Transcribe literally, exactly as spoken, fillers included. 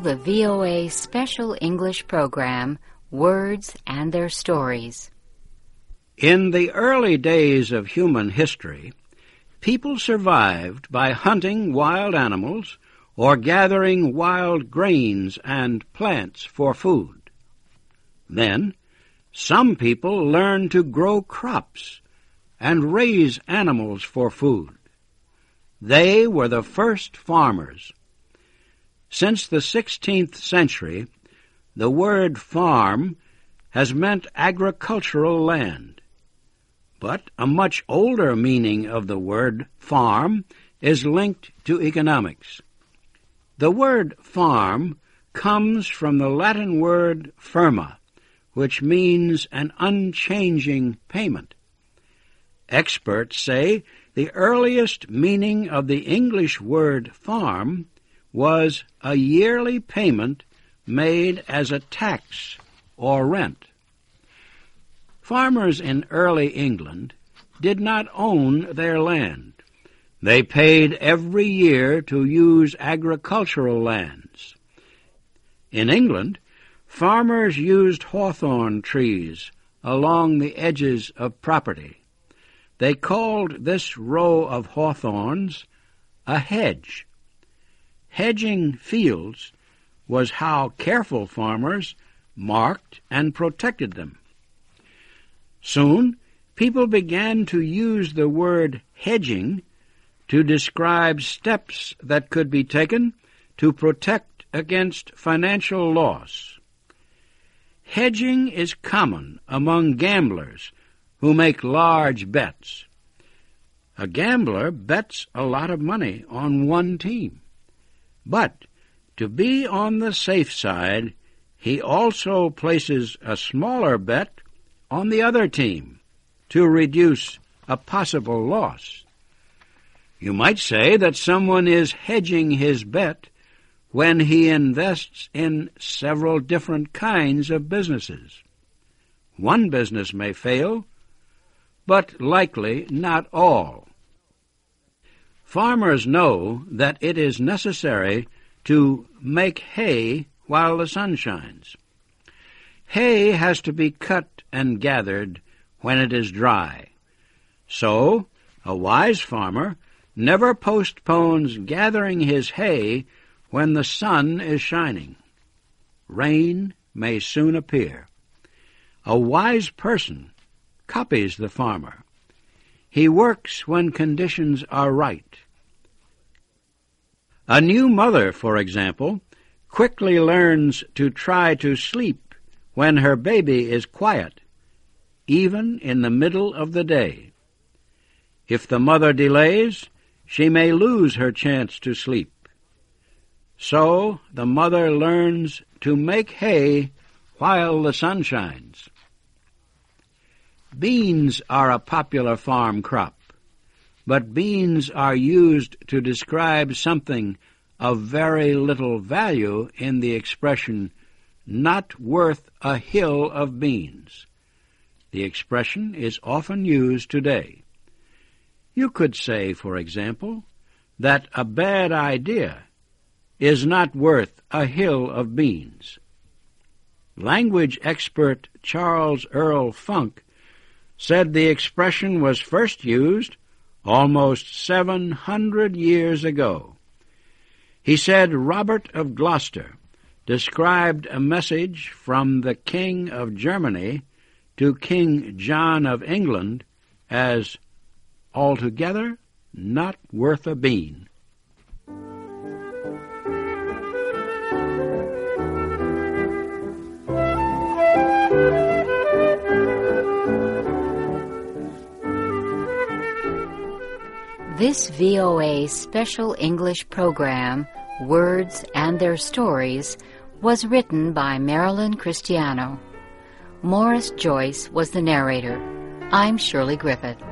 the V O A special English program, Words and Their Stories. In the early days of human history, people survived by hunting wild animals or gathering wild grains and plants for food. Then, some people learned to grow crops and raise animals for food. They were the first farmers. Since the sixteenth century, the word farm has meant agricultural land. But a much older meaning of the word farm is linked to economics. The word farm comes from the Latin word firma, which means an unchanging payment. Experts say the earliest meaning of the English word farm was a yearly payment made as a tax or rent. Farmers in early England did not own their land. They paid every year to use agricultural lands. In England, farmers used hawthorn trees along the edges of property. They called this row of hawthorns a hedge. Hedging fields was how careful farmers marked and protected them. Soon, people began to use the word hedging to describe steps that could be taken to protect against financial loss. Hedging is common among gamblers who make large bets. A gambler bets a lot of money on one team. But to be on the safe side, he also places a smaller bet on the other team to reduce a possible loss. You might say that someone is hedging his bet when he invests in several different kinds of businesses. One business may fail, but likely not all. Farmers know that it is necessary to make hay while the sun shines. Hay has to be cut and gathered when it is dry. So, a wise farmer never postpones gathering his hay when the sun is shining. Rain may soon appear. A wise person copies the farmer. He works when conditions are right. A new mother, for example, quickly learns to try to sleep when her baby is quiet, even in the middle of the day. If the mother delays, she may lose her chance to sleep. So the mother learns to make hay while the sun shines. Beans are a popular farm crop, but beans are used to describe something of very little value in the expression, not worth a hill of beans. The expression is often used today. You could say, for example, that a bad idea is not worth a hill of beans. Language expert Charles Earl Funk said the expression was first used almost seven hundred years ago. He said Robert of Gloucester described a message from the King of Germany to King John of England as altogether not worth a bean. This V O A special English program, Words and Their Stories, was written by Marilyn Cristiano. Morris Joyce was the narrator. I'm Shirley Griffith.